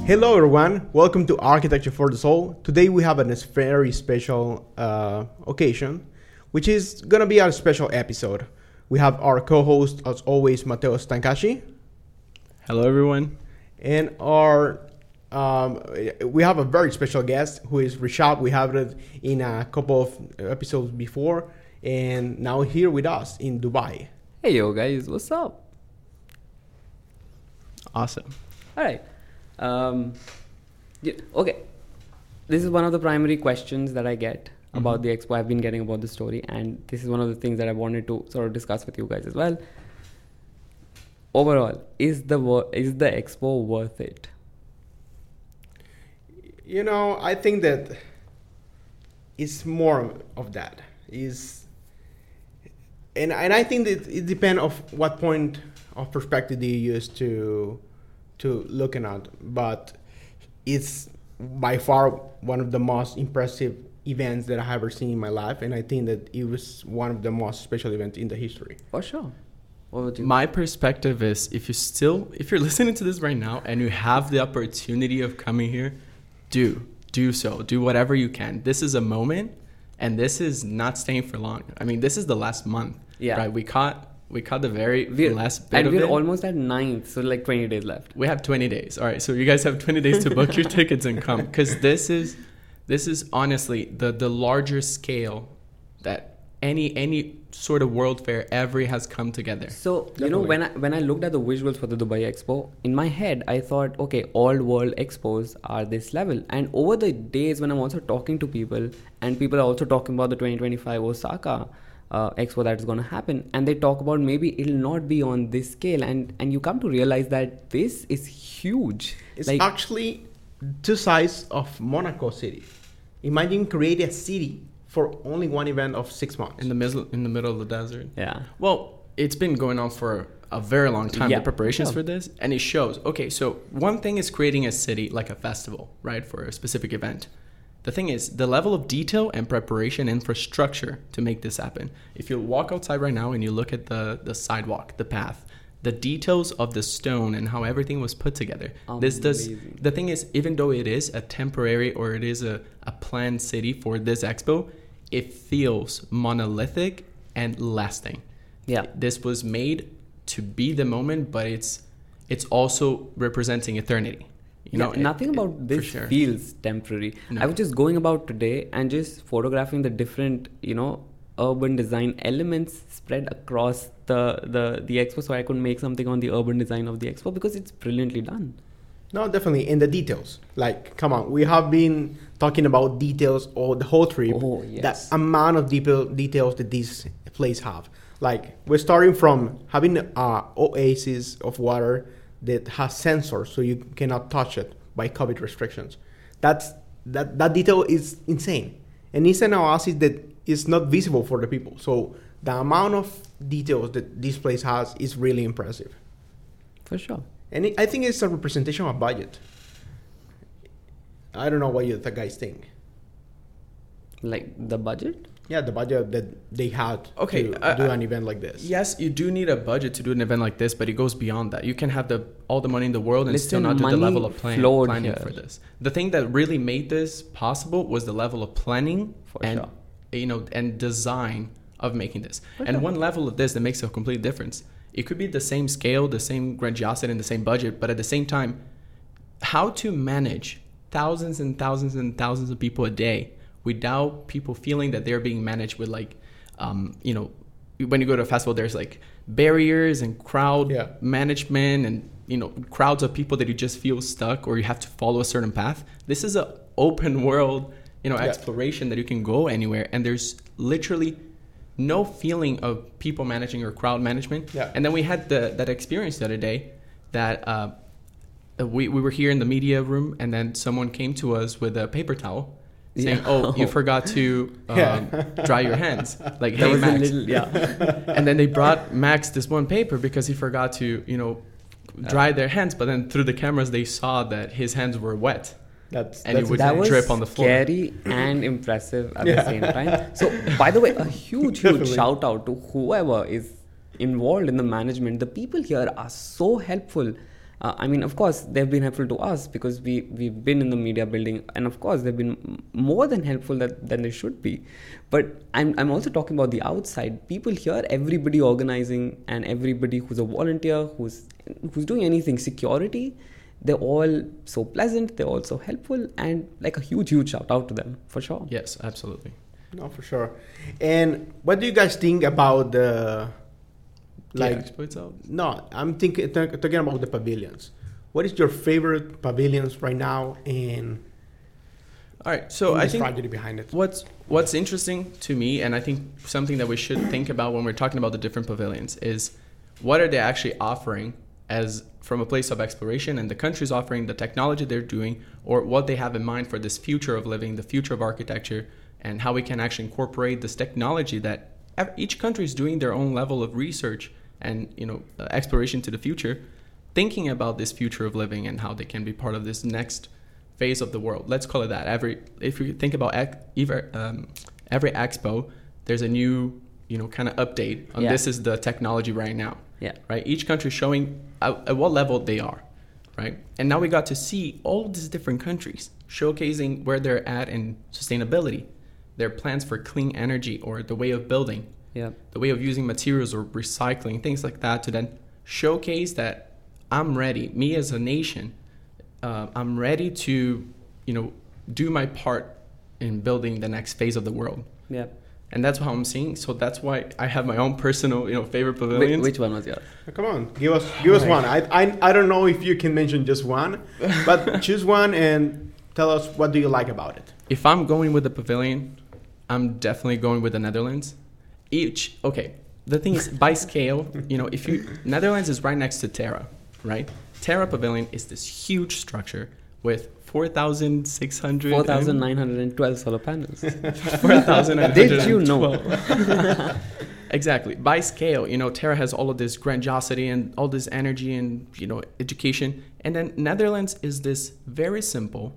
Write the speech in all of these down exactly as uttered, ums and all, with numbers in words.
Hello everyone, welcome to Architecture for the Soul. Today we have a very special uh, occasion, which is going to be a special episode. We have our co-host, as always, Mateo Stankashi. Hello everyone. And our um, we have a very special guest who is Rishab. We have it in a couple of episodes before, and now here with us in Dubai. Hey yo guys, what's up? Awesome. All right. Um, yeah, okay. This is one of the primary questions that I get mm-hmm. about the expo. I've been getting about the story, and this is one of the things that I wanted to sort of discuss with you guys as well. Overall, is the wor- is the expo worth it? You know, I think that it's more of that. Is and and I think that it depends of what point of perspective do you use to to looking at, but it's by far one of the most impressive events that I have ever seen in my life, and I think that it was one of the most special events in the history. For sure. What would you My perspective is, if you still, if you're listening to this right now and you have the opportunity of coming here, do, do so. Do whatever you can. This is a moment, and this is not staying for long. I mean, this is the last month, yeah. right? We caught We caught the very we're, last bit and of we're it. almost at ninth, so like twenty days left. We have twenty days. All right, so you guys have twenty days to book your tickets and come, because this is this is honestly the the larger scale that any any sort of world fair ever has come together. So Definitely. you know, when I when I looked at the visuals for the Dubai Expo, in my head I thought, okay, all world expos are this level. And over the days when I'm also talking to people, and people are also talking about the twenty twenty-five Osaka Uh, expo that is going to happen, and they talk about maybe it'll not be on this scale, and and you come to realize that this is huge. It's like, actually two sides of Monaco City. Imagine create a city for only one event of six months in the middle in the middle of the desert. Yeah. Well, it's been going on for a very long time. Yeah. The preparations Yeah. for this, and it shows. Okay, so one thing is creating a city like a festival, right, for a specific event. The thing is, the level of detail and preparation infrastructure to make this happen. If you walk outside right now and you look at the, the sidewalk, the path, the details of the stone and how everything was put together. Amazing. This does. The thing is, even though it is a temporary or it is a, a planned city for this expo, it feels monolithic and lasting. Yeah. This was made to be the moment, but it's it's also representing eternity. You know, yeah, nothing it, about it, this sure. feels temporary. No. I was just going about today and just photographing the different, you know, urban design elements spread across the, the, the expo, so I could make something on the urban design of the expo, because it's brilliantly done. No, definitely. In the details. Like, come on. We have been talking about details all the whole trip. Oh, yes. That amount of detail, details that this place have. Like, we're starting from having uh, oasis of water that has sensors, so you cannot touch it by COVID restrictions. That's that that detail is insane, and it's an oasis that is not visible for the people. So the amount of details that this place has is really impressive. For sure. And it, I think it's a representation of budget. I don't know what you the guys think. Like the budget? Yeah, the budget that they had Okay, to uh, do uh, an event like this. Yes, you do need a budget to do an event like this, but it goes beyond that. You can have the all the money in the world and Listen, still not do the money level of plan, flowed planning here. for this. The thing that really made this possible was the level of planning For and sure. you know and design of making this. For and sure. one level of this that makes a complete difference. It could be the same scale, the same grandiosity, and the same budget, but at the same time, how to manage thousands and thousands and thousands of people a day without people feeling that they're being managed with, like, um, you know, when you go to a festival, there's like barriers and crowd Yeah. management and, you know, crowds of people that you just feel stuck or you have to follow a certain path. This is an open world, you know, Yeah. exploration that you can go anywhere. And there's literally no feeling of people managing or crowd management. Yeah. And then we had the, that experience the other day that uh, we, we were here in the media room, and then someone came to us with a paper towel saying, Yeah. oh, you forgot to um, Yeah. dry your hands. Like, That hey, was a Max. little, yeah. And then they brought Max this one paper because he forgot to, you know, dry their hands. But then through the cameras, they saw that his hands were wet. That's And it that's would That was drip on the floor. scary and impressive at Yeah. the same time. So, by the way, a huge, huge Definitely. shout out to whoever is involved in the management. The people here are so helpful. Uh, I mean, of course, they've been helpful to us because we, we've been in the media building, and of course, they've been m- more than helpful that, than they should be. But I'm, I'm also talking about the outside. People here, everybody organizing and everybody who's a volunteer, who's, who's doing anything, security, they're all so pleasant, they're all so helpful, and like a huge, huge shout out to them, for sure. Yes, absolutely. No, for sure. And what do you guys think about the... Like, Like, the expo itself? no, I'm thinking th- talking about the pavilions. What is your favorite pavilions right now, and All right, so and I the think strategy behind it? what's what's interesting to me, and I think something that we should think about when we're talking about the different pavilions, is what are they actually offering as from a place of exploration, and the country's offering the technology they're doing, or what they have in mind for this future of living, the future of architecture, and how we can actually incorporate this technology that ev- each country is doing their own level of research and, you know, uh, exploration to the future, thinking about this future of living and how they can be part of this next phase of the world. Let's call it that. Every if you think about ec- either, um, every expo, there's a new, you know, kind of update on Yeah. this is the technology right now. Yeah. Right. Each country showing at, at what level they are. Right. And now we got to see all these different countries showcasing where they're at in sustainability, their plans for clean energy or the way of building, Yeah. the way of using materials or recycling, things like that, to then showcase that I'm ready, me as a nation, uh, I'm ready to, you know, do my part in building the next phase of the world. Yeah. And that's how I'm seeing. So that's why I have my own personal, you know, favorite Wh- pavilions. which one was yours? Come on, give us give us Right. one. I, I I don't know if you can mention just one, but choose one and tell us what do you like about it. If I'm going with the pavilion, I'm definitely going with the Netherlands. Each, okay, the thing is, by scale, you know, if you, Netherlands is right next to Terra, right? Terra Pavilion is this huge structure with four thousand six hundred... four thousand nine hundred twelve solar panels. four thousand Did you know? Exactly. By scale, you know, Terra has all of this grandiosity and all this energy and, you know, education. And then Netherlands is this very simple,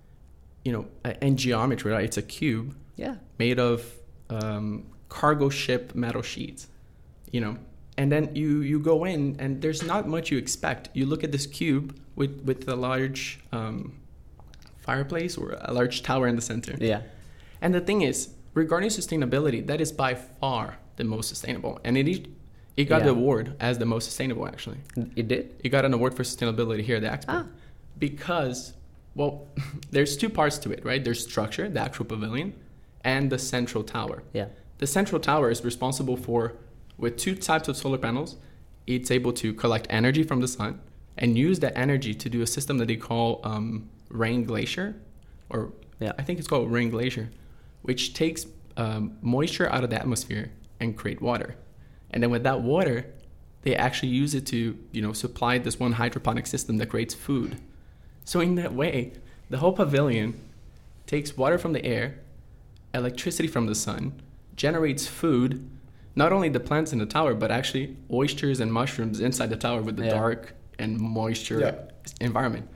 you know, uh, and geometry, right? It's a cube Yeah. made of um, cargo ship metal sheets, you know. And then you, you go in and there's not much you expect. You look at this cube with, with a large um, fireplace or a large tower in the center. Yeah. And the thing is, regarding sustainability, that is by far the most sustainable. And it it got Yeah. the award as the most sustainable, actually. It did? It got an award for sustainability here at the Expo. Ah. Because, well, there's two parts to it, right? There's structure, the actual pavilion, and the central tower. Yeah. The central tower is responsible for, with two types of solar panels, it's able to collect energy from the sun and use that energy to do a system that they call um, rain glacier, or Yeah. I think it's called rain glacier, which takes um, moisture out of the atmosphere and create water. And then with that water, they actually use it to, you know, supply this one hydroponic system that creates food. So in that way, the whole pavilion takes water from the air, electricity from the sun, generates food, not only the plants in the tower, but actually oysters and mushrooms inside the tower with the Yeah. dark and moisture Yeah. environment.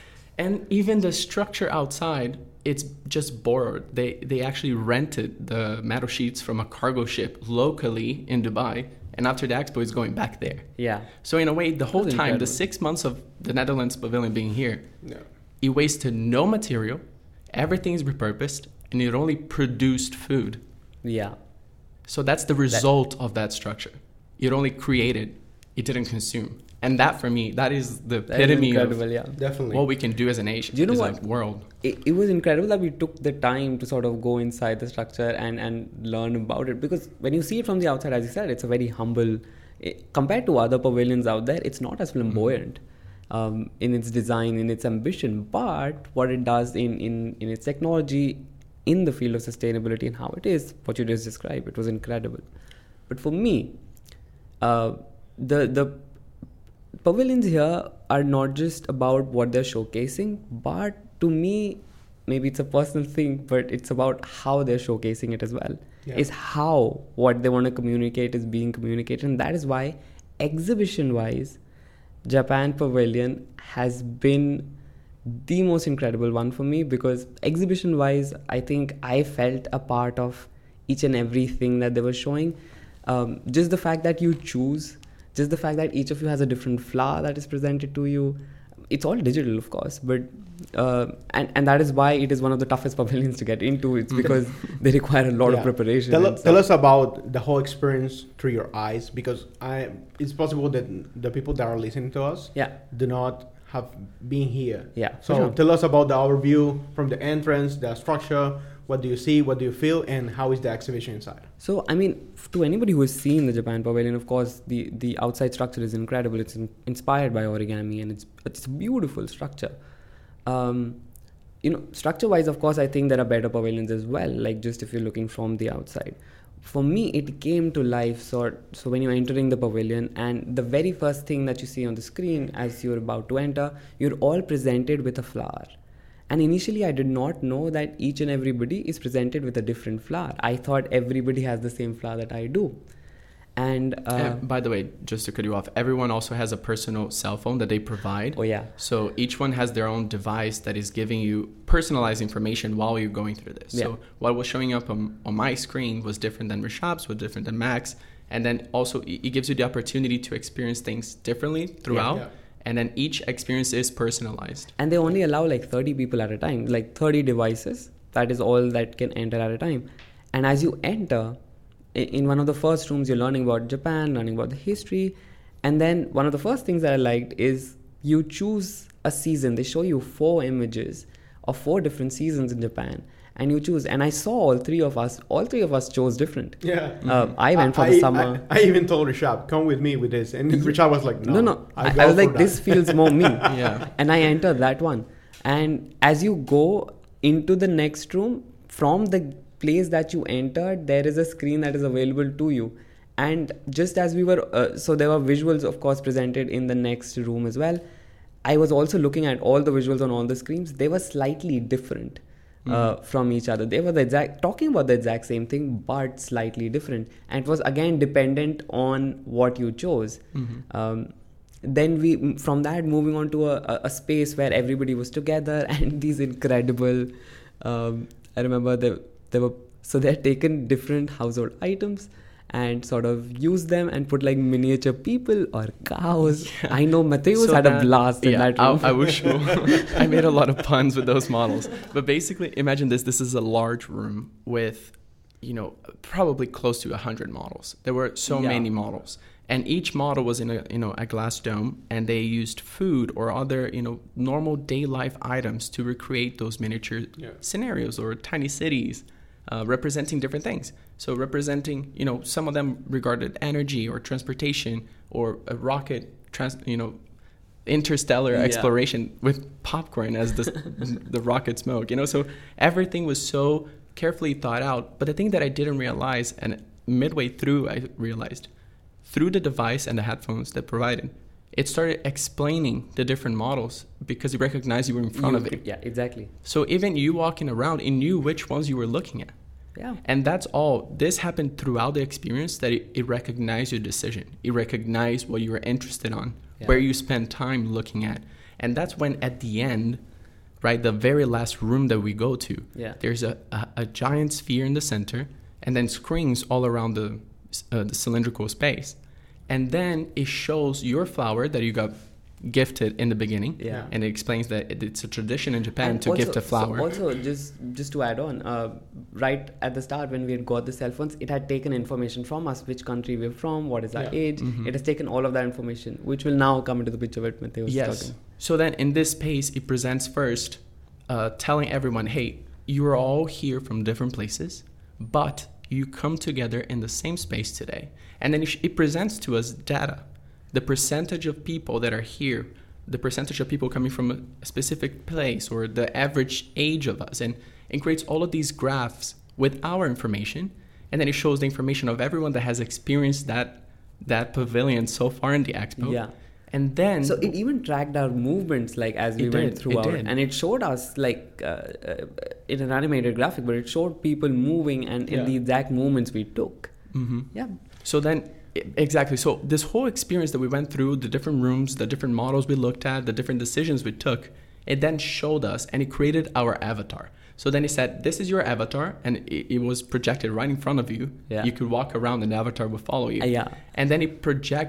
And even the structure outside, it's just borrowed. They they actually rented the metal sheets from a cargo ship locally in Dubai, and after the expo, it's going back there. Yeah. So in a way, the whole That's time, the incredible. six months of the Netherlands pavilion being here, No. it wasted no material, everything's repurposed, and it only produced food. Yeah. So that's the result of that structure. It only created, it didn't consume. And that, for me, that is the That is epitome incredible, of yeah. Definitely. what we can do as a nation, Do you know as what? a world. It, it was incredible that we took the time to sort of go inside the structure and, and learn about it, because when you see it from the outside, as you said, it's a very humble, eh, compared to other pavilions out there, it's not as flamboyant um, in its design, in its ambition, but what it does in, in, in its technology, in the field of sustainability and how it is, what you just described, it was incredible. But for me, uh, the the pavilions here are not just about what they're showcasing, but to me, maybe it's a personal thing, but it's about how they're showcasing it as well. Yeah. Is how what they want to communicate is being communicated, and that is why exhibition-wise, Japan Pavilion has been the most incredible one for me, because exhibition-wise, I think I felt a part of each and everything that they were showing. Um, just the fact that you choose just the fact that each of you has a different flower that is presented to you. It's all digital, of course, but uh, and and that is why it is one of the toughest pavilions to get into. It's because they require a lot Yeah. of preparation. Tell, and tell stuff. us about the whole experience through your eyes, because I it's possible that the people that are listening to us Yeah, do not have been here. yeah. So for sure. tell us about the overview from the entrance, the structure. What do you see? What do you feel? And how is the exhibition inside? So, I mean, f- to anybody who has seen the Japan Pavilion, of course, the, the outside structure is incredible. It's in, inspired by origami, and it's it's a beautiful structure. Um, you know, structure-wise, of course, I think there are better pavilions as well. Like just if you're looking from the outside. For me, it came to life. So, so when you're entering the pavilion, and the very first thing that you see on the screen as you're about to enter, you're all presented with a flower. And initially, I did not know that each and everybody is presented with a different flower. I thought everybody has the same flower that I do. And, uh, And by the way, just to cut you off, everyone also has a personal cell phone that they provide. oh yeah, So each one has their own device that is giving you personalized information while you're going through this. Yeah. So what was showing up on, on my screen was different than Rishabh's, was different than Max. And then also it it gives you the opportunity to experience things differently throughout. Yeah. And then each experience is personalized. and they only allow like thirty people at a time, like thirty devices. That is all that can enter at a time. And as you enter, i- in one of the first rooms, you're learning about Japan, learning about the history. And then one of the first things that I liked is you choose a season. They show you four images of four different seasons in Japan. And you choose. And I saw all three of us, all three of us chose different. Yeah. Uh, I went for I, the I- summer. I, I even told Rishab, come with me with this. And Rishab was like, no. No, no. I, go I was for like, that. this feels more me. Yeah. And I entered that one. And as you go into the next room, from the place that you entered, there is a screen that is available to you. And just as we were, uh, so there were visuals, of course, presented in the next room as well. I was also looking at all the visuals on all the screens. They were slightly different. Uh, from each other. They were the exact talking about the exact same thing, but slightly different. And it was again dependent on what you chose. Mm-hmm. Um, then we, from that, moving on to a, a, a space where everybody was together, and these incredible. Um, I remember there there were so they had taken different household items and sort of used them and put like miniature people or cows. Yeah. I know Mateus So had a that- blast in yeah, that room. I, I wish so. I made a lot of puns with those models. But basically, imagine this. This is a large room with, you know, probably close to one hundred models. There were so Yeah. many models. And each model was in a, you know, a glass dome. And they used food or other, you know, normal day life items to recreate those miniature Yeah. scenarios or tiny cities. Uh, representing different things. So representing, you know, some of them regarded energy or transportation or a rocket, trans, you know, interstellar Yeah. exploration with popcorn as the the rocket smoke. You know, so everything was so carefully thought out. But the thing that I didn't realize, and midway through I realized, through the device and the headphones that provided, it started explaining the different models because it recognized you were in front You- of it. Yeah, exactly. So even you walking around, it knew which ones you were looking at. Yeah. And that's all. This happened throughout the experience that it, it recognized your decision. It recognized what you were interested on, Yeah. where you spend time looking at. And that's when at the end, right, the very last room that we go to, Yeah. there's a, a, a giant sphere in the center and then screens all around the, uh, the cylindrical space. And then it shows your flower that you got gifted in the beginning. Yeah. And it explains that it, it's a tradition in Japan And to also- gift a flower. So also, just just to add on, uh, right at the start when we had got the cell phones, it had taken information from us, which country we're from, what is our Yeah. age. Mhm. It has taken all of that information, which will now come into the picture with Mateo was Yes. talking. So then in this space, it presents first, uh, telling everyone, hey, you're all here from different places, but you come together in the same space today. And then it, sh- it presents to us data, the percentage of people that are here, the percentage of people coming from a specific place or the average age of us. And it creates all of these graphs with our information. And then it shows the information of everyone that has experienced that that pavilion so far in the expo. Yeah. And then So it even tracked our movements, like as we It went did, it throughout, did. and it showed us like uh, uh, in an animated graphic, but it showed people moving and in Yeah. the exact movements we took. hmm Yeah. So then, i- exactly. So this whole experience that we went through, the different rooms, the different models we looked at, the different decisions we took, it then showed us and it created our avatar. So then it said, this is your avatar, and it, it was projected right in front of you. Yeah. You could walk around and the avatar would follow you. Uh, yeah. And then it projected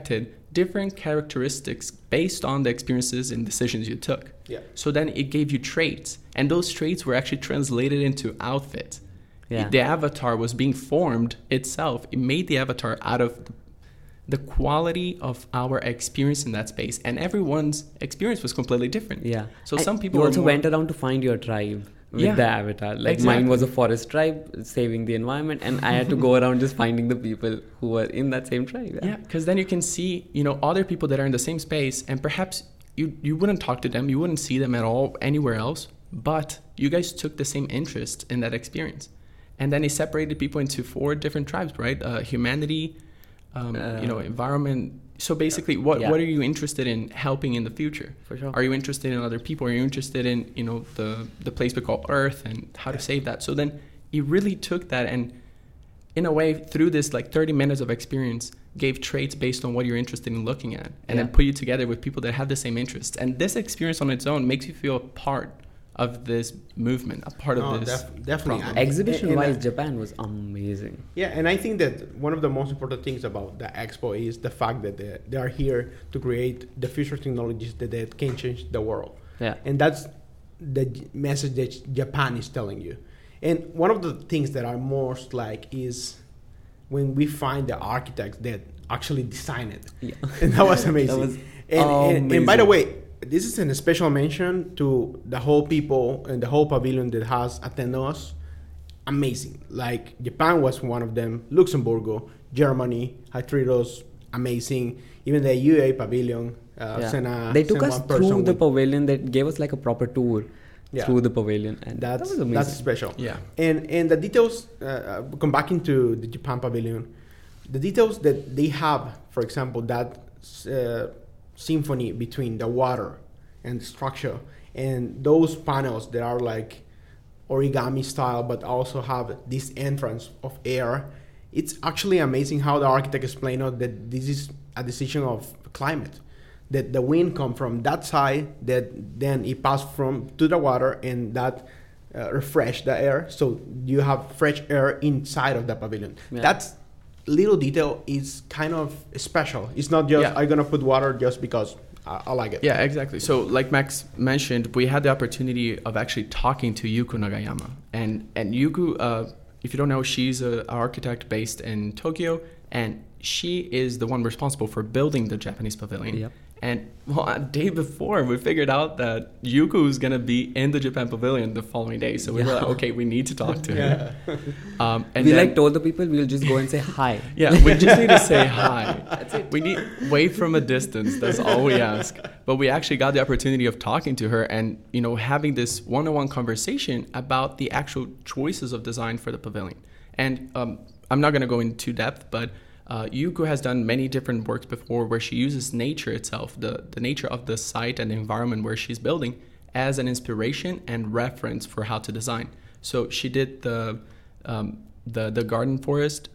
different characteristics based on the experiences and decisions you took. Yeah. So then it gave you traits, and those traits were actually translated into outfits. Yeah. The avatar was being formed itself. It made the avatar out of the quality of our experience in that space, and everyone's experience was completely different. Yeah. So And some people you were also more- went around to find your tribe with Yeah. the avatar. Like Exactly. mine was a forest tribe saving the environment, and I had to go around just finding the people who were in that same tribe. Yeah, because then you can see, you know, other people that are in the same space, and perhaps you you wouldn't talk to them, you wouldn't see them at all anywhere else, but you guys took the same interest in that experience, and then it separated people into four different tribes, right? Uh, humanity, um, Uh, you know, environment. So basically, what Yeah. what are you interested in helping in the future? For sure. Are you interested in other people? Are you interested in, you know, the the place we call Earth and how to save that? So then it really took that and, in a way, through this like thirty minutes of experience, gave traits based on what you're interested in looking at, and Yeah. then put you together with people that have the same interests. And this experience on its own makes you feel a part of this movement, a part No, of this. def- definitely. problem. And- Exhibition and, uh, wise, Japan was amazing. Yeah, and I think that one of the most important things about the expo is the fact that they, they are here to create the future technologies that, that can change the world. Yeah. And that's the j- message that Japan is telling you. And one of the things that are most like is when we find the architects that actually designed it. Yeah. And that was amazing. That was and, and, and by the amazing. way, this is a special mention to the whole people and the whole pavilion that has attended us. Amazing. Like Japan was one of them. Luxembourg, Germany had treated us amazing. Even the U A pavilion. Uh, Yeah. sent a, They took sent us one person through the with- pavilion. They gave us like a proper tour Yeah. through the pavilion, and That's that was amazing. that's special. Yeah. And and the details. Uh, uh, come back into the Japan pavilion. The details that they have, for example, that uh, symphony between the water and the structure, and those panels that are like origami style, but also have this entrance of air. It's actually amazing how the architect explained out that this is a decision of climate. That the wind come from that side, that then it passed from to the water, and that uh, refresh the air. So you have fresh air inside of the pavilion. Yeah. That's little detail is kind of special. It's not just Yeah. I'm gonna put water just because I, I like it. Yeah, exactly. So, like Max mentioned, we had the opportunity of actually talking to Yuko Nagayama, and and Yuko, uh, if you don't know, she's an architect based in Tokyo, and she is the one responsible for building the Japanese pavilion. Yep. And well, a day before, we figured out that Yuko is gonna be in the Japan pavilion the following day. So we were Yeah. like, okay, we need to talk to her. Um, and we then, like told the people we'll just go and say hi. yeah, we just need to say hi. That's it. We need wait from a distance. That's all we ask. But we actually got the opportunity of talking to her and, you know, having this one-on-one conversation about the actual choices of design for the pavilion. And um, I'm not going to go into depth, but uh, Yuko has done many different works before where she uses nature itself, the, the nature of the site and the environment where she's building, as an inspiration and reference for how to design. So she did the um, the the garden forest,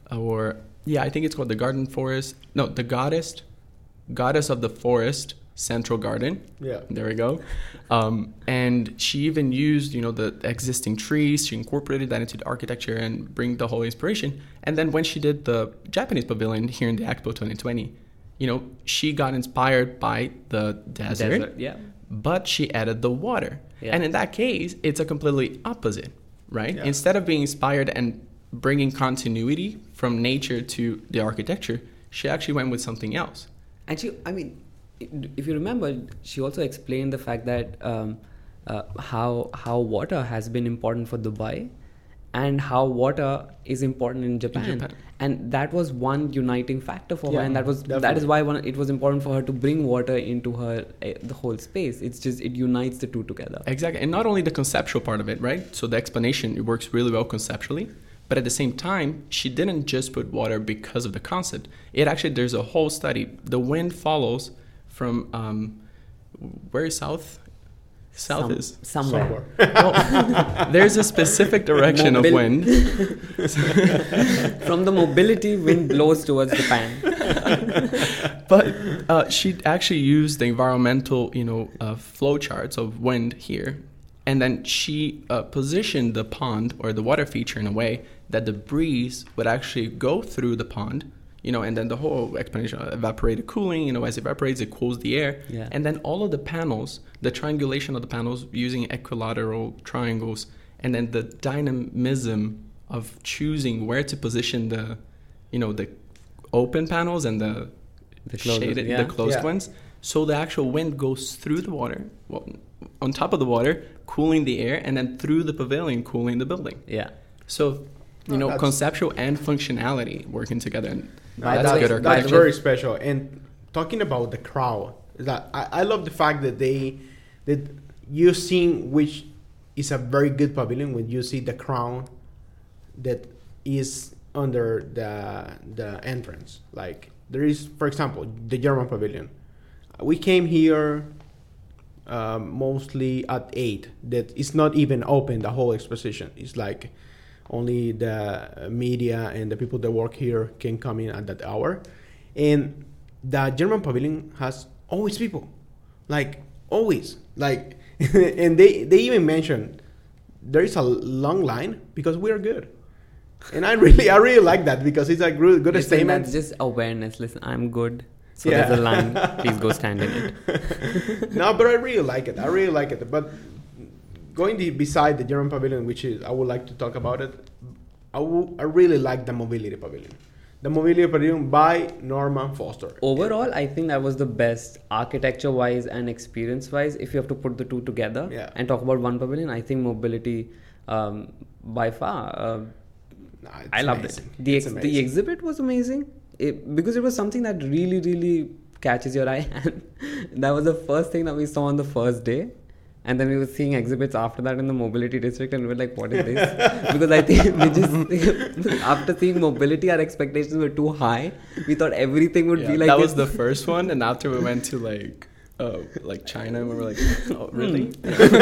or yeah, I think it's called the garden forest. No, the goddess, goddess of the forest, central garden. Yeah. There we go. Um, and she even used, you know, the existing trees. She incorporated that into the architecture and bring the whole inspiration. And then when she did the Japanese pavilion here in the Expo twenty twenty, you know, she got inspired by the desert, Desert, yeah. but she added the water. Yeah. And in that case, it's a completely opposite, right? Yeah. Instead of being inspired and bringing continuity from nature to the architecture, she actually went with something else. And she, I mean, if you remember, she also explained the fact that um, uh, how how water has been important for Dubai, and how water is important in Japan, Japan. and that was one uniting factor for Yeah, her, and that was that definitely. is why one, it was important for her to bring water into her uh, the whole space. It's just it unites the two together. Exactly. And not only the conceptual part of it, right? So the explanation, it works really well conceptually. But at the same time, she didn't just put water because of the concept. It actually, there's a whole study. The wind follows from, um, where is south? South Some- is. somewhere. Well, there's a specific direction of Mobil- wind. From the mobility, wind blows towards Japan. But uh, she actually used the environmental, you know, uh, flow charts of wind here. And then she uh, positioned the pond or the water feature in a way that the breeze would actually go through the pond, you know, and then the whole explanation of evaporated cooling, you know, as it evaporates, it cools the air. Yeah. And then all of the panels, the triangulation of the panels using equilateral triangles, and then the dynamism of choosing where to position the, you know, the open panels and the, The closed, shaded, yeah. the closed Yeah. ones. So the actual wind goes through the water, well, on top of the water, cooling the air, and then through the pavilion, cooling the building. Yeah. So, you No, know, that's- conceptual and functionality working together. And By that's the way, good by That's the architecture. very special. And talking about the crowd, is that I, I love the fact that they that you seeing which is a very good pavilion when you see the crown that is under the the entrance. Like there is, for example, the German pavilion. We came here um, mostly at eight. That is not even open the whole exposition. It's like only the media and the people that work here can come in at that hour. And the German pavilion has always people, like always, like, and they they even mention there is a long line because we are good. And I really I really like that because it's a good, good Listen, statement. that's just awareness. Listen, I'm good. So Yeah. there's a line. Please go stand in it. No, but I really like it. I really like it. But going the, beside the German pavilion, which is I would like to talk about it. I, w- I really like the mobility pavilion. The mobility pavilion by Norman Foster. Overall, I think that was the best architecture-wise and experience-wise. If you have to put the two together Yeah. and talk about one pavilion, I think mobility um, by far. Uh, Nah, it's I loved amazing. it. The It's ex- the amazing. exhibit was amazing it, because it was something that really really catches your eye, and that was the first thing that we saw on the first day. And then we were seeing exhibits after that in the mobility district, and we were like, "What is this?" Because I think we just after seeing mobility, our expectations were too high. We thought everything would Yeah, be like that this. was the first one, and after we went to like uh, like China, we were like, oh, really?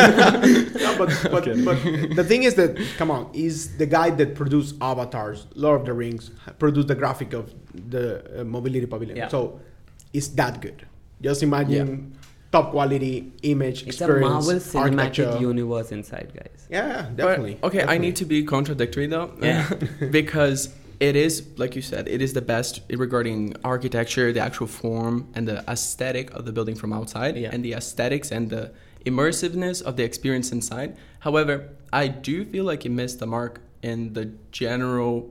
No, but but, Okay. but the thing is that come on, is the guy that produced Avatars, Lord of the Rings, produced the graphic of the uh, mobility pavilion. Yeah. So it's that good. Just imagine top quality image It's a experience, Marvel cinematic architecture. universe inside, guys. Yeah, But, definitely. okay, I need to be contradictory though, Yeah. because it is, like you said, it is the best regarding architecture, the actual form, and the aesthetic of the building from outside, Yeah. and the aesthetics and the immersiveness of the experience inside. However, I do feel like it missed the mark in the general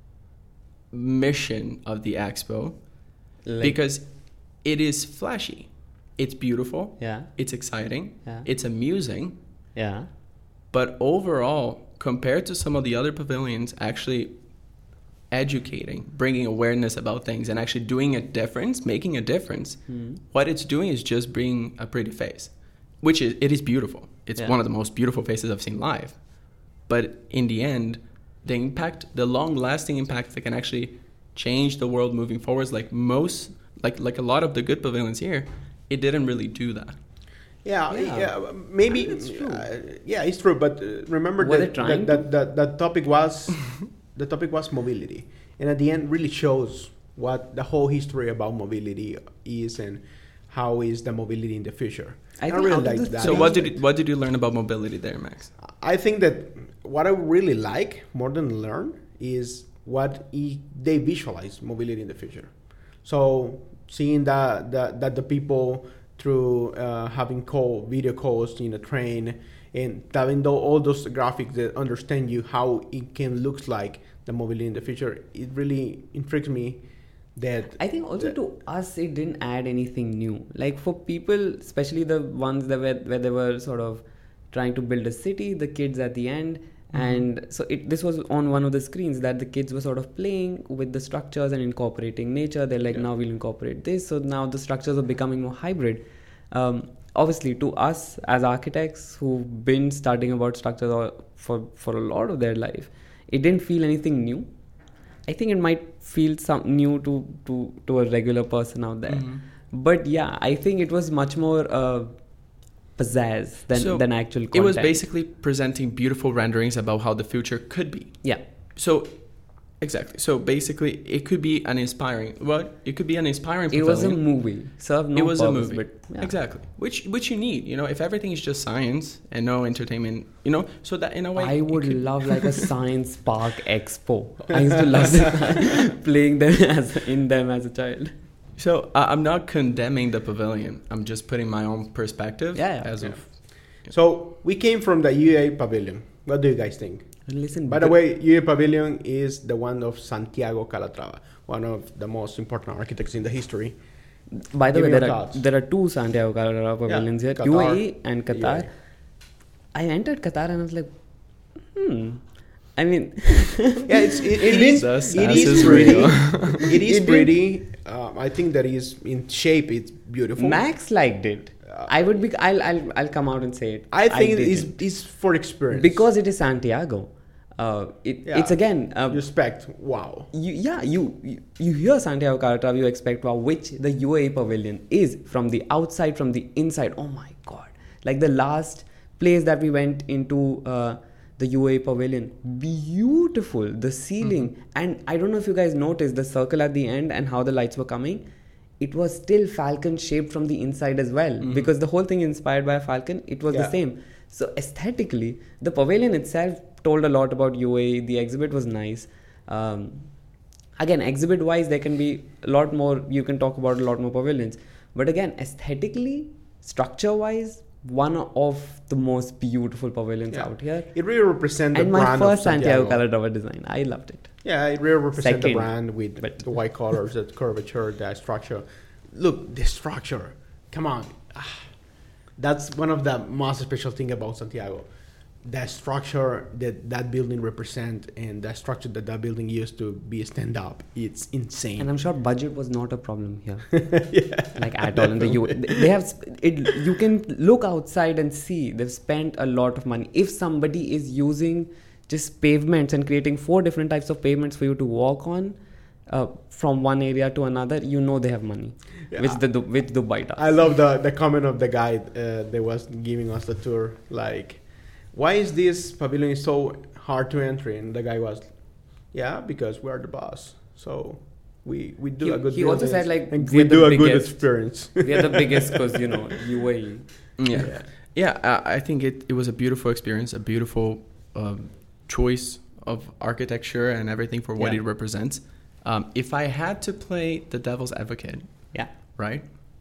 mission of the expo, Like- because it is flashy, it's beautiful, Yeah, it's exciting, Yeah. it's amusing. yeah. But overall, compared to some of the other pavilions, actually educating, bringing awareness about things, and actually doing a difference, making a difference, Hmm. what it's doing is just bringing a pretty face, which is it is beautiful. It's Yeah. one of the most beautiful faces I've seen live. But in the end, the impact, the long-lasting impact that can actually change the world moving forwards, like most, like like a lot of the good pavilions here, it didn't really do that. Yeah, Yeah. yeah, maybe. I mean, it's true. Uh, yeah, it's true. But uh, remember Were they that, trying that, that, that that topic was the topic was mobility, and at the end, really shows what the whole history about mobility is and how is the mobility in the future. I I, think really out of like the that. So what did aspect. you, what did you learn about mobility there, Max? I think that what I really like more than learn is what e- they visualize mobility in the future. So seeing that that, that the people through uh, having call video calls in a train and having tho- all those graphics that understand you how it can looks like the mobility in the future, it really intrigues me. That I think also that- to us it didn't add anything new. Like for people, especially the ones that were where they were sort of trying to build a city, the kids at the end, Mm-hmm. and so it this was on one of the screens that the kids were sort of playing with the structures and incorporating nature. They're like, Yeah. now we'll incorporate this. So now the structures are becoming more hybrid. Um, obviously, to us as architects who've been studying about structures all- for for a lot of their life, it didn't feel anything new. I think it might feel some new to to to a regular person out there, Mhm. but yeah, I think it was much more uh, pizzazz than So, than actual content. It was basically presenting beautiful renderings about how the future could be. yeah, So Exactly. So basically, it could be an inspiring. What? It could be an inspiring. It was a pavilion. movie. Served no It was a purpose, movie. But, yeah. Exactly. Which which you need. You know, if everything is just science and no entertainment, you know, so that in a way, I it would could- love like a science park expo. I used to love them, playing them as in them as a child. So uh, I'm not condemning the pavilion. I'm just putting my own perspective. Yeah, yeah. As Yeah. of So we came from the U A Pavilion. What do you guys think? Listen, By the way, U A Pavilion is the one of Santiago Calatrava, one of the most important architects in the history. by the give way, me there your are thoughts. there are two Santiago Calatrava pavilions Yeah, here, Qatar, U A E and Qatar. U A E. I entered Qatar and I was like, hmm. I mean, Yeah, it's, it, it It is. The It sass is is pretty. real. It is It did. pretty. Um, I think that is in shape. It's beautiful. Max liked it. I would be. I'll. I'll. I'll come out and say it. I think it did is is for experience because it is Santiago. Uh, it, Yeah. It's again. Uh, respect. Wow. you, yeah, you, you you hear Santiago Calatrava, you expect wow, which the U A E pavilion is from the outside, from the inside. Oh my god! Like the last place that we went into, uh, the U A E pavilion, beautiful. The ceiling, Mm-hmm. and I don't know if you guys noticed the circle at the end and how the lights were coming. It was still falcon shaped from the inside as well, Mhm. because the whole thing inspired by a falcon. It was Yeah. the same. So aesthetically, the pavilion itself told a lot about U A E. The exhibit was nice. Um, again, exhibit wise, there can be a lot more. You can talk about a lot more pavilions. But again, aesthetically, structure wise, one of the most beautiful pavilions Yeah. out here. It really represents the And my brand first of Santiago Santiago. Calatrava design. I loved it. Yeah, it really represents the Second, brand with but- the white colors, the curvature, the structure. Look, the structure. Come on. Ah, that's one of the most special thing about Santiago. The structure that that building represent and the structure that that building used to be stand up. It's insane. And I'm sure budget was not a problem here. yeah. Like at all in the U. They have sp- it. You can look outside and see they've spent a lot of money. If somebody is using just pavements and creating four different types of pavements for you to walk on, uh, from one area to another, you know they have money, Yeah. which the Du- which Dubai does. I love the, the comment of the guy uh, that was giving us the tour. Like, why is this pavilion so hard to enter? And the guy was, yeah, because we're the boss. So we we do He- a good. he also business said, like, and we're we the do a good biggest. experience. We are the biggest because you know U A E. Yeah. Yeah. Yeah, I I think it, it was a beautiful experience, a beautiful um, choice of architecture and everything for what Yeah. it represents. Um, if I had to play the devil's advocate, Yeah. right,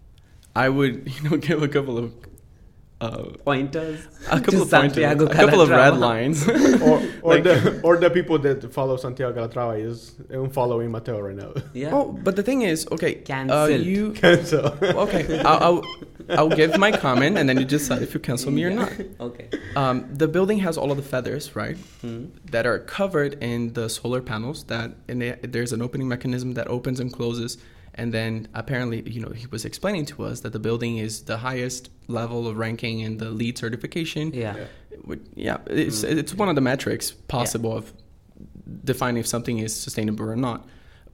I would you know give a couple of uh, Pointers. a couple to of pointers, Santiago a couple of red Calatrava. lines. or or Like- the or the people that follow Santiago Calatrava is unfollowing Mateo right now. Yeah. Oh, but the thing is, okay, uh, Cancelled. you Cancel. okay? I'll, I'll I'll give my comment and then you decide if you cancel me or not. Okay. Um, the building has all of the feathers, right? Hmm. That are covered in the solar panels that and they, there's an opening mechanism that opens and closes, and then apparently you know he was explaining to us that the building is the highest level of ranking in the LEED certification. Yeah. Would- yeah it's Mm. it's one of the metrics possible of defining if something is sustainable or not.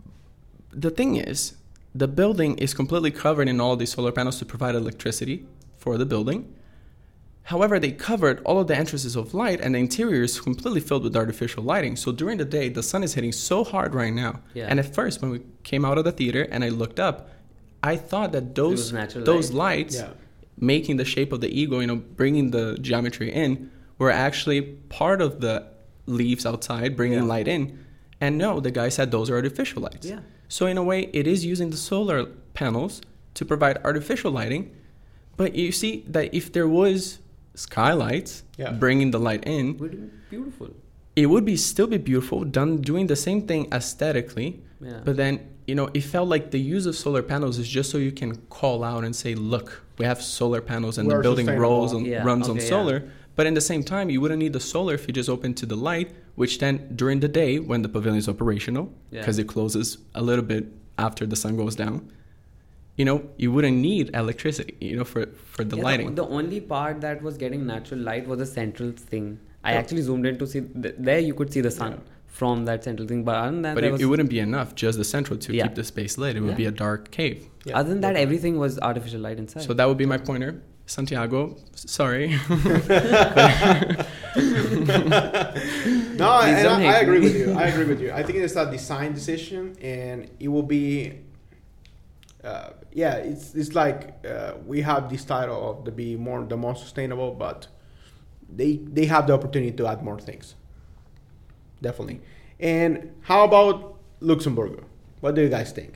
The thing is, the building is completely covered in all of these solar panels to provide electricity for the building. However, they covered all of the entrances of light, and the interior is completely filled with artificial lighting. So during the day, the sun is hitting so hard right now. Yeah. And at first, when we came out of the theater and I looked up, I thought that was those natural those light. lights Yeah. making the shape of the eagle, you know, bringing the geometry in, were actually part of the leaves outside, bringing Yeah. light in. And no, the guy said those are artificial lights. Yeah. So in a way, it is using the solar panels to provide artificial lighting. But you see that if there was skylights Yeah. bringing the light in, Would be beautiful. it would be still be beautiful, done doing the same thing aesthetically. Yeah. But then, you know, it felt like the use of solar panels is just so you can call out and say, look, we have solar panels and We're the building sustainable. rolls on, Yeah, runs on okay, solar. yeah. But in the same time, you wouldn't need the solar if you just open to the light, which then during the day when the pavilion is operational, Yeah. because it closes a little bit after the sun goes down, you know, you wouldn't need electricity, you know, for, for the Yeah, lighting. The, only part that was getting natural light was the central thing. I Yeah. actually zoomed in to see th- there you could see the sun Yeah. from that central thing. But other than that, but there it, was, it wouldn't be enough, just the central to Yeah. keep the space lit. It would Yeah. be a dark cave. Yeah. other than that, everything was artificial light inside. So that would be my pointer. Santiago, sorry. No, and don't I, hate I agree me. with you. I agree with you. I think it's a design decision, and it will be. Uh, yeah, it's it's like uh, we have this title of the be more the most sustainable, but they they have the opportunity to add more things. Definitely. And how about Luxembourg? What do you guys think?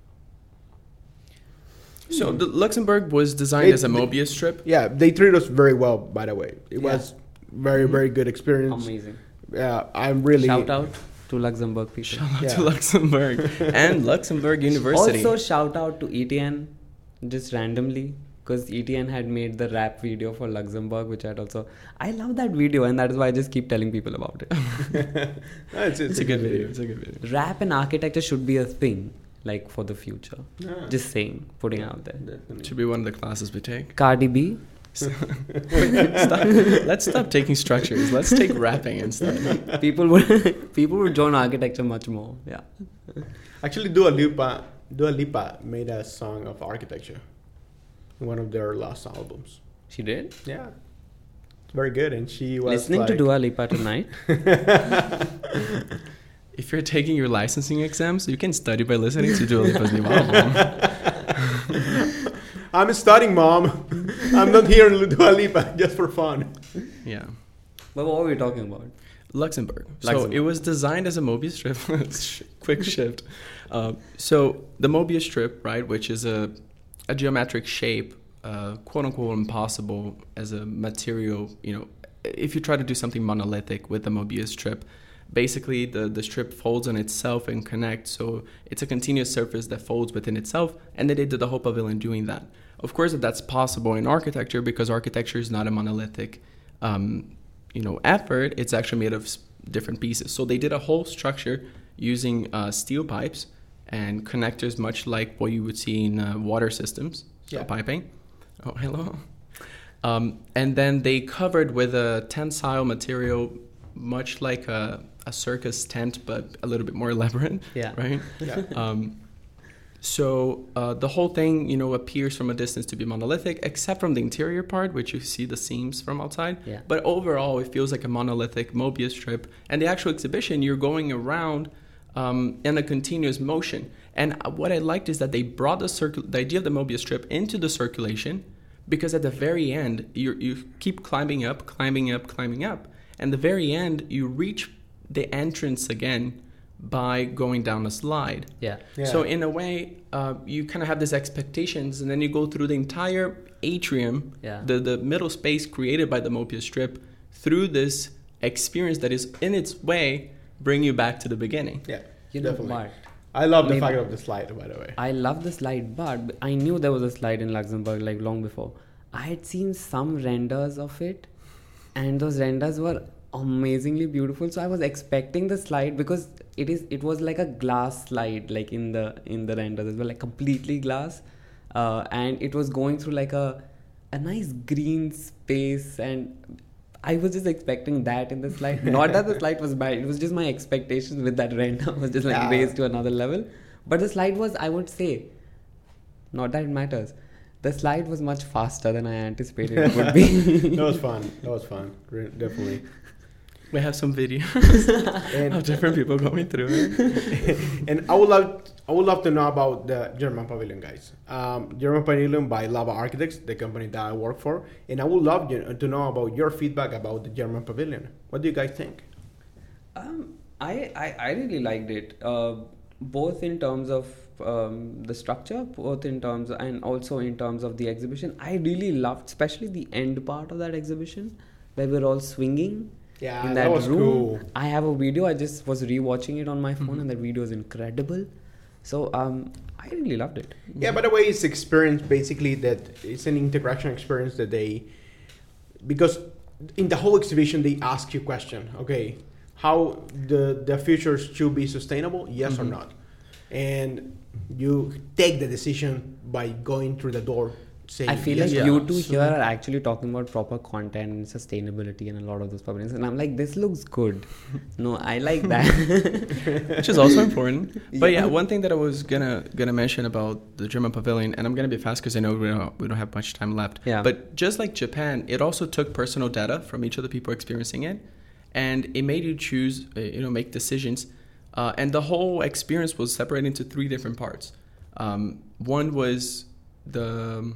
So the Luxembourg was designed It- as a Mobius strip. Yeah, they treated us very well. By the way, it Yeah. was very very good experience. Amazing. Yeah, I'm really Shout out to Luxembourg people. Shout out Yeah. to Luxembourg and Luxembourg University. Also, shout out to E T N, just randomly, because E T N had made the rap video for Luxembourg, which I'd also. I love that video, and that is why I just keep telling people about it. No, it's, it's a good video. It's a good video. Rap and architecture should be a thing, like for the future. Yeah. Just saying, putting it out there. Definitely. Should be one of the classes we take. Cardi B. Stop. Let's stop taking structures. Let's take rapping instead. People would people would join architecture much more. Yeah. Actually, Dua Lipa, Dua Lipa made a song of architecture in one of their last albums. She did. Yeah, it's very good, and she was Listening to like, Dua Lipa tonight. If you're taking your licensing exams, you can study by listening to Dua Lipa's new album. I'm studying, mom. I'm not here in Dua Lipa just for fun. Yeah. But what were we talking about? Luxembourg. So Luxembourg. it was designed as a Mobius strip. Sh- Quick shift. Uh, so the Mobius strip, right, which is a, a geometric shape, uh, quote unquote impossible as a material, you know, if you try to do something monolithic with the Mobius strip, basically the, the strip folds on itself and connects. So it's a continuous surface that folds within itself. And they did the whole pavilion doing that. Of course, that that's possible in architecture because architecture is not a monolithic um, you know, effort. It's actually made of s- different pieces. So they did a whole structure using uh, steel pipes and connectors, much like what you would see in uh, water systems. So Yeah. piping. Oh, hello. Um, and then they covered with a tensile material, much like a, a circus tent, but a little bit more elaborate. Yeah. Right. Yeah. Um, so uh, the whole thing, you know, appears from a distance to be monolithic, except from the interior part, which you see the seams from outside. Yeah. But overall, it feels like a monolithic Mobius strip. And the actual exhibition, you're going around um, in a continuous motion. And what I liked is that they brought the circu- the idea of the Mobius strip into the circulation, because at the very end, you you keep climbing up, climbing up, climbing up. And the very end, you reach the entrance again by going down a slide. Yeah. Yeah. So in a way, uh, you kind of have these expectations, and then you go through the entire atrium, Yeah. the, the middle space created by the Mobius strip, through this experience that is in its way bring you back to the beginning. Yeah. You know, definitely. Bart, I love the Maybe- fact of the slide, by the way. I love the slide, but I knew there was a slide in Luxembourg like long before. I had seen some renders of it, and those renders were amazingly beautiful. So I was expecting the slide because it is it was like a glass slide, like in the in the renders as well, like completely glass, uh, and it was going through like a a nice green space, and I was just expecting that in the slide. Not that the slide was bad; it was just my expectations with that render was just like Yeah. raised to another level. But the slide was, I would say, not that it matters. The slide was much faster than I anticipated it would be. That was fun. That was fun. Re- Definitely. We have some videos And, of different people going through it. and I would love, I would love to know about the German Pavilion, guys. Um, German Pavilion by Lava Architects, the company that I work for, and I would love you to know about your feedback about the German Pavilion. What do you guys think? Um, I, I, I really liked it, uh, both in terms of um, the structure, both in terms and also in terms of the exhibition. I really loved, especially the end part of that exhibition, where we're all swinging Yeah, in that, that, was room. cool. I have a video. I just was rewatching it on my phone, Mhm. and that video is incredible. So um, I really loved it. Yeah, by the way, it's experience basically that it's an interaction experience that they, because in the whole exhibition they ask you question, okay, how the the future should be sustainable, yes or Mhm. not, and you take the decision by going through the door say. I feel yes, like yeah, you two so- here are actually talking about proper content and sustainability and a lot of those pavilions, and I'm like, this looks good. No, I like that. which is also important. But yeah, Yeah. one thing that I was gonna gonna mention about the German pavilion, and I'm gonna be fast because I know we don't we don't have much time left. Yeah. But just like Japan, it also took personal data from each of the people experiencing it, and it made you choose, uh, you know, make decisions, uh, and the whole experience was separated into three different parts. Um, one was the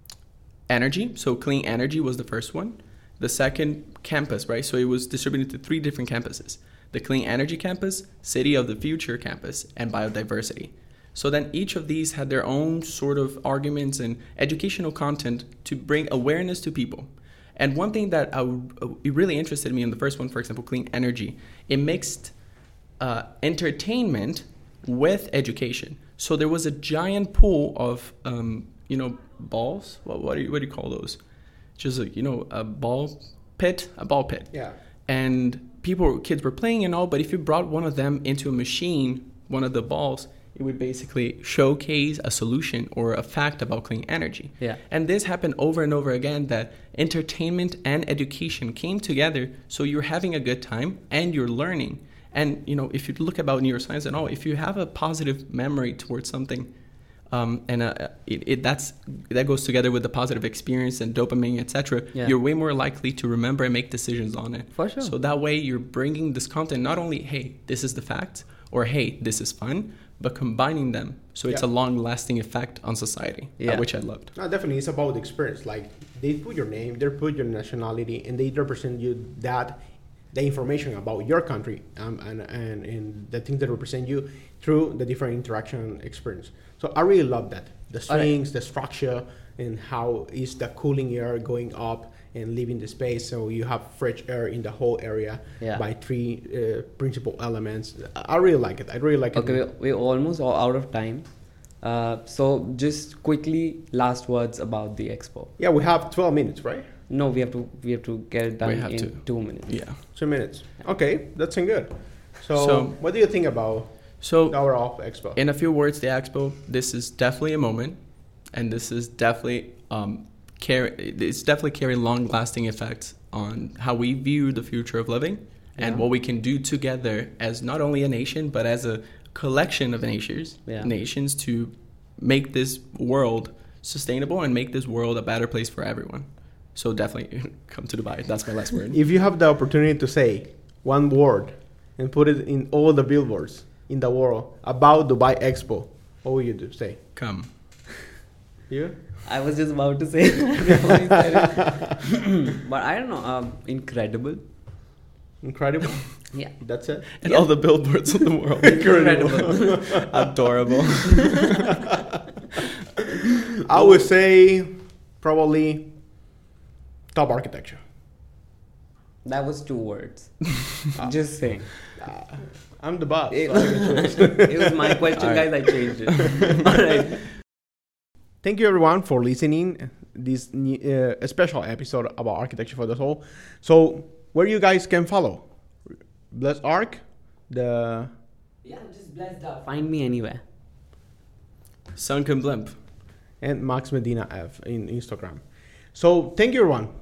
energy, so clean energy was the first one. The second, campus, right? So it was distributed to three different campuses: the clean energy campus, city of the future campus, and biodiversity. So then each of these had their own sort of arguments and educational content to bring awareness to people. And one thing that I w- it really interested me in the first one, for example, clean energy, it mixed uh, entertainment with education. So there was a giant pool of, um, you know, balls. What, what do you what do you call those? Just a, you know, a ball pit, a ball pit. Yeah. And people, kids were playing and all, but if you brought one of them into a machine, one of the balls, it would basically showcase a solution or a fact about clean energy. Yeah. And this happened over and over again, that entertainment and education came together, so you're having a good time and you're learning. And, you know, if you look about neuroscience and all, if you have a positive memory towards something, um, and uh, it, it that's that goes together with the positive experience and dopamine, et cetera, Yeah. you're way more likely to remember and make decisions on it. For sure. So that way you're bringing this content, not only, hey, this is the fact, or hey, this is fun, but combining them. So it's Yeah. a long-lasting effect on society, uh, Yeah. which I loved. No, definitely, it's about the experience. Like they put your name, they put your nationality, and they represent you that the information about your country um, and, and and the things that represent you through the different interaction experience. So I really love that. The All right. swings, the structure, and how is the cooling air going up and leaving the space, so you have fresh air in the whole area Yeah. by three uh, principal elements. I I really like it. I really like Okay, it. we're, we're almost all out of time. Uh, so just quickly, last words about the expo. Yeah, we have twelve minutes, right? No, we have to we have to get it done We have in to. two minutes. Yeah. Two minutes. Okay, that's good. So, So- what do you think about So our off expo? in a few words, the expo, this is definitely a moment, and this is definitely um, carry. It's definitely carrying long-lasting effects on how we view the future of living and Yeah. what we can do together as not only a nation but as a collection of nations, Yeah. nations to make this world sustainable and make this world a better place for everyone. So definitely come to Dubai. That's my last word. If you have the opportunity to say one word and put it in all the billboards in the world about Dubai Expo, what would you do? Say. Come. You? I was just about to say that. But I don't know. Um, incredible. Incredible. Yeah. That's it. And Yeah. all the billboards in the world. Incredible. Adorable. I would say probably top architecture. That was two words. Just saying. Uh, I'm the boss. It, so I can choose. it was my question, All right. guys. I changed it. All right. Thank you everyone for listening this uh, special episode about architecture for the soul. So where you guys can follow Blessed Arc, the Yeah, just blessed up. Find me anywhere. Sunken Blimp. and Max Medina F in Instagram. So thank you everyone